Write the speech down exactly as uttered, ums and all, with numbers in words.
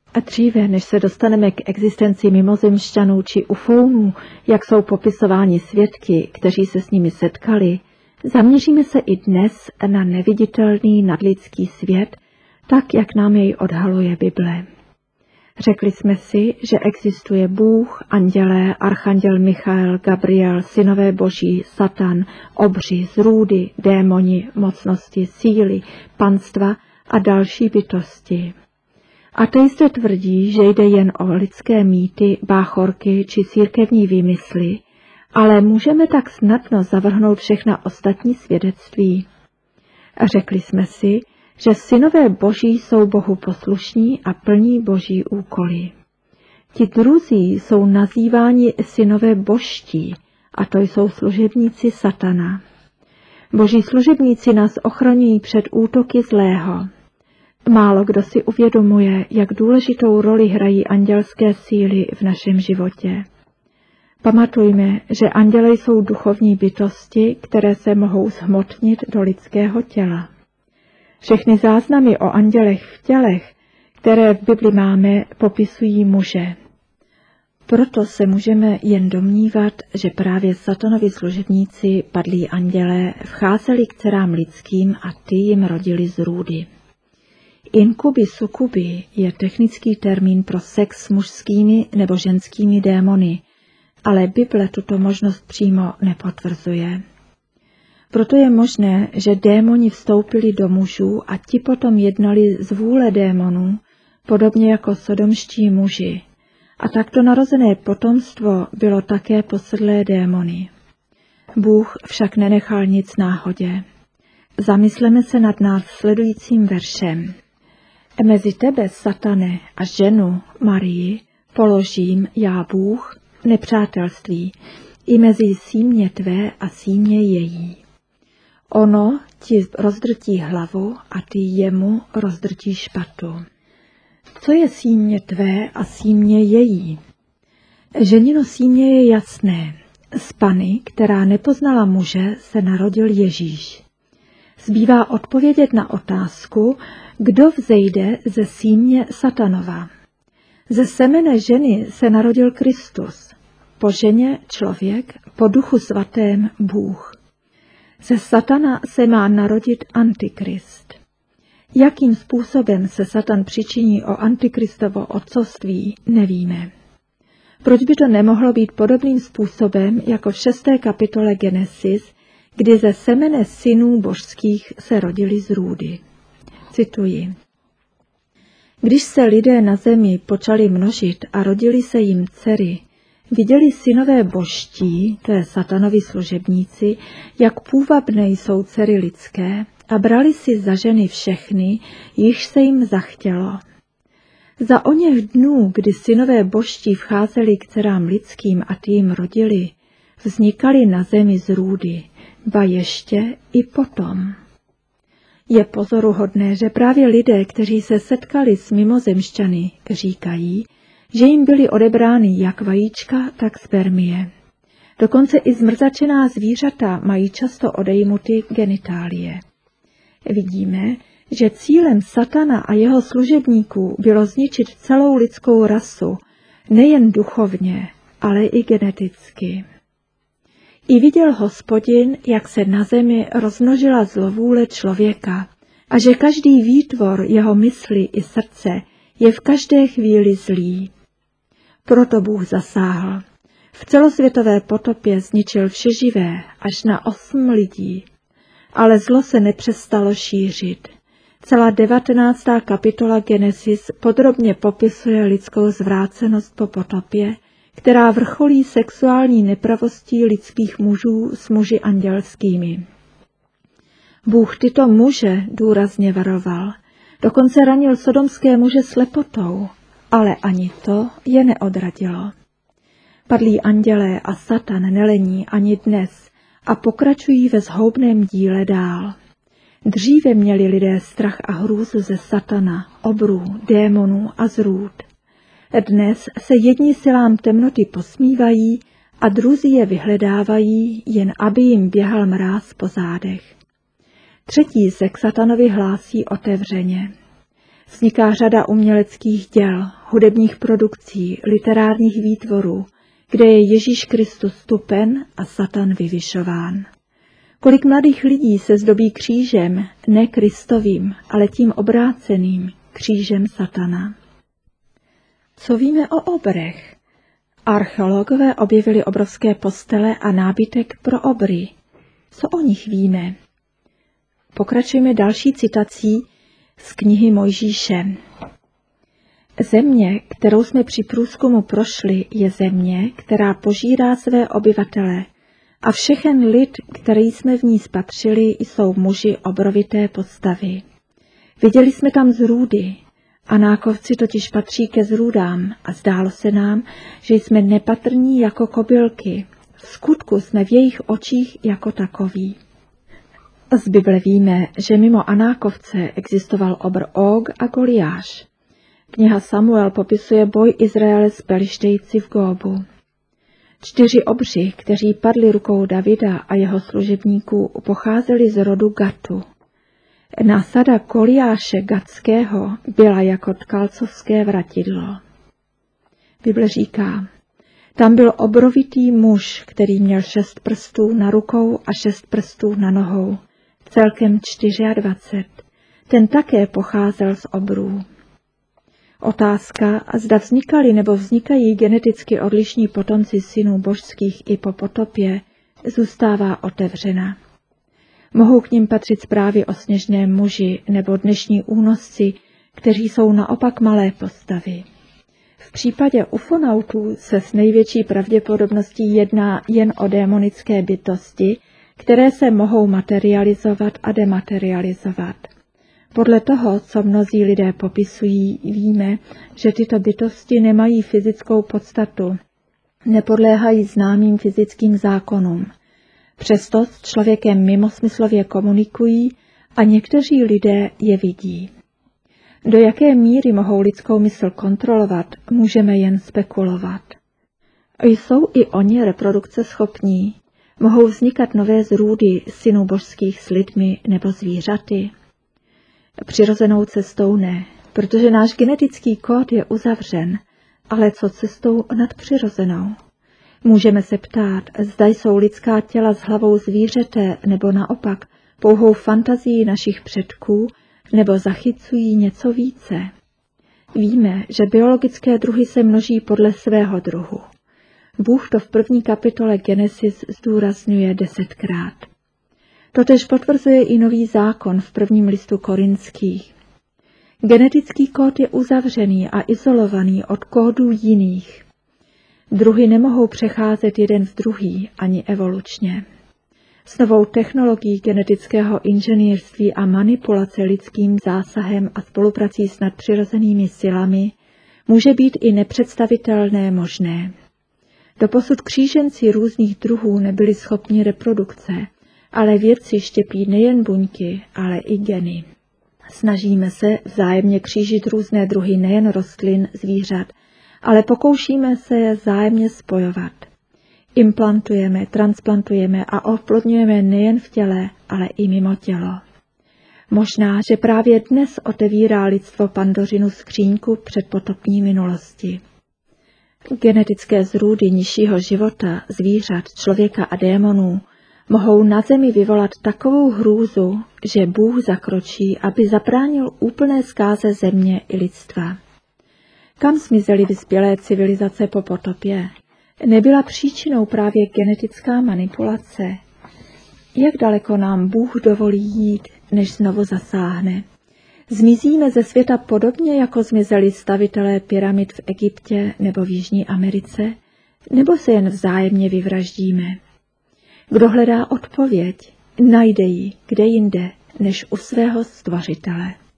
A dříve, než se dostaneme k existenci mimozemšťanů či ufounů, jak jsou popisováni svědky, kteří se s nimi setkali, zaměříme se i dnes na neviditelný nadlidský svět, tak, jak nám jej odhaluje Bible. Řekli jsme si, že existuje Bůh, andělé, archanděl Michael, Gabriel, synové boží, Satan, obři, zrůdy, démoni, mocnosti, síly, panstva a další bytosti. Ateisté tvrdí, že jde jen o lidské mýty, báchorky či církevní výmysly, ale můžeme tak snadno zavrhnout všechna ostatní svědectví. A řekli jsme si, že synové boží jsou Bohu poslušní a plní boží úkoly. Ti druzí jsou nazýváni synové božtí, a to jsou služebníci Satana. Boží služebníci nás ochraňují před útoky zlého. Málo kdo si uvědomuje, jak důležitou roli hrají andělské síly v našem životě. Pamatujme, že anděle jsou duchovní bytosti, které se mohou zhmotnit do lidského těla. Všechny záznamy o andělech v tělech, které v Bibli máme, popisují muže. Proto se můžeme jen domnívat, že právě Satanovi služebníci, padlí andělé, vcházeli k dcerám lidským a ty jim rodili zrůdy. Inkuby sukuby je technický termín pro sex s mužskými nebo ženskými démony, ale Bible tuto možnost přímo nepotvrzuje. Proto je možné, že démoni vstoupili do mužů a ti potom jednali z vůle démonů, podobně jako sodomští muži. A takto narozené potomstvo bylo také posedlé démony. Bůh však nenechal nic náhodě. Zamysleme se nad následujícím veršem. Mezi tebe, Satane, a ženu, Marii, položím já Bůh nepřátelství, i mezi símě tvé a símě její. Ono ti rozdrtí hlavu a ty jemu rozdrtíš patu. Co je símě tvé a símě její? Ženino símě je jasné. Z Panny, která nepoznala muže, se narodil Ježíš. Zbývá odpovědět na otázku, kdo vzejde ze símě Satanova. Ze semene ženy se narodil Kristus, po ženě člověk, po duchu svatém Bůh. Ze Satana se má narodit Antikrist. Jakým způsobem se Satan přičiní o Antikristovo otcovství, nevíme. Proč by to nemohlo být podobným způsobem jako v šesté kapitole Genesis, kdy ze semene synů božských se rodili zrůdy. Cituji. Když se lidé na zemi počali množit a rodili se jim dcery, viděli synové božtí, to je Satanovi služebníci, jak půvabné jsou dcery lidské a brali si za ženy všechny, již se jim zachtělo. Za oněch dnů, kdy synové božtí vcházeli k dcerám lidským a ty jim rodili, vznikaly na zemi zrůdy, ba ještě i potom. Je pozoruhodné, že právě lidé, kteří se setkali s mimozemšťany, říkají, že jim byly odebrány jak vajíčka, tak spermie. Dokonce i zmrzačená zvířata mají často odejmuty genitálie. Vidíme, že cílem Satana a jeho služebníků bylo zničit celou lidskou rasu, nejen duchovně, ale i geneticky. I viděl Hospodin, jak se na zemi rozmnožila zlovůle člověka a že každý výtvor jeho mysli i srdce je v každé chvíli zlý. Proto Bůh zasáhl. V celosvětové potopě zničil vše živé až na osm lidí, ale zlo se nepřestalo šířit. Celá devatenáctá kapitola Genesis podrobně popisuje lidskou zvrácenost po potopě, která vrcholí sexuální nepravostí lidských mužů s muži andělskými. Bůh tyto muže důrazně varoval, dokonce ranil sodomské muže slepotou, ale ani to je neodradilo. Padlí andělé a Satan nelení ani dnes a pokračují ve zhoubném díle dál. Dříve měli lidé strach a hrůzu ze Satana, obrů, démonů a zrůd. Dnes se jedni silám temnoty posmívají a druzí je vyhledávají, jen aby jim běhal mráz po zádech. Třetí se k Satanovi hlásí otevřeně. Vzniká řada uměleckých děl, hudebních produkcí, literárních výtvorů, kde je Ježíš Kristus stupen a Satan vyvyšován. Kolik mladých lidí se zdobí křížem, ne Kristovým, ale tím obráceným, křížem Satana. Co víme o obrech? Archeologové objevili obrovské postele a nábytek pro obry. Co o nich víme? Pokračujeme další citací z knihy Mojžíše. Země, kterou jsme při průzkumu prošli, je země, která požírá své obyvatele, a všechen lid, který jsme v ní spatřili, jsou muži obrovité postavy. Viděli jsme tam zrůdy, Anákovci totiž patří ke zrůdám a zdálo se nám, že jsme nepatrní jako kobylky. V skutku jsme v jejich očích jako takoví. Z Bible víme, že mimo Anákovce existoval obr Og a Goliáš. Kniha Samuel popisuje boj Izraele s Pelištejci v Góbu. Čtyři obři, kteří padli rukou Davida a jeho služebníků, pocházeli z rodu Gatu. Násada Goliáše Gatského byla jako tkalcovské vratidlo. Bible říká, tam byl obrovitý muž, který měl šest prstů na rukou a šest prstů na nohou, celkem dvacet čtyři. Ten také pocházel z obrů. Otázka, zda vznikali nebo vznikají geneticky odlišní potomci synů božských i po potopě, zůstává otevřena. Mohou k nim patřit zprávy o sněžném muži nebo dnešní únosci, kteří jsou naopak malé postavy. V případě ufonautů se s největší pravděpodobností jedná jen o démonické bytosti, které se mohou materializovat a dematerializovat. Podle toho, co mnozí lidé popisují, víme, že tyto bytosti nemají fyzickou podstatu, nepodléhají známým fyzickým zákonům. Přesto s člověkem mimosmyslově komunikují a někteří lidé je vidí. Do jaké míry mohou lidskou mysl kontrolovat, můžeme jen spekulovat. Jsou i oni reprodukce schopní? Mohou vznikat nové zrůdy synů božských s lidmi nebo zvířaty? Přirozenou cestou ne, protože náš genetický kód je uzavřen, ale co cestou nadpřirozenou? Můžeme se ptát, zda jsou lidská těla s hlavou zvířete nebo naopak pouhou fantazii našich předků, nebo zachycují něco více. Víme, že biologické druhy se množí podle svého druhu. Bůh to v první kapitole Genesis zdůrazňuje desetkrát. Totež potvrzuje i Nový zákon v prvním listu Korinských. Genetický kód je uzavřený a izolovaný od kódů jiných. Druhy nemohou přecházet jeden v druhý ani evolučně. S novou technologií genetického inženýrství a manipulace lidským zásahem a spoluprací s nadpřirozenými silami může být i nepředstavitelné možné. Doposud kříženci různých druhů nebyli schopni reprodukce, ale vědci štěpí nejen buňky, ale i geny. Snažíme se vzájemně křížit různé druhy nejen rostlin, zvířat, ale pokoušíme se je vzájemně spojovat. Implantujeme, transplantujeme a oplodňujeme nejen v těle, ale i mimo tělo. Možná, že právě dnes otevírá lidstvo Pandořinu skříňku předpotopní minulosti. Genetické zrůdy nižšího života, zvířat, člověka a démonů mohou na zemi vyvolat takovou hrůzu, že Bůh zakročí, aby zabránil úplné zkáze země i lidstva. Kam zmizely vyspělé civilizace po potopě? Nebyla příčinou právě genetická manipulace? Jak daleko nám Bůh dovolí jít, než znovu zasáhne? Zmizíme ze světa podobně, jako zmizeli stavitelé pyramid v Egyptě nebo v Jižní Americe, nebo se jen vzájemně vyvraždíme? Kdo hledá odpověď, najde ji kde jinde, než u svého Stvořitele.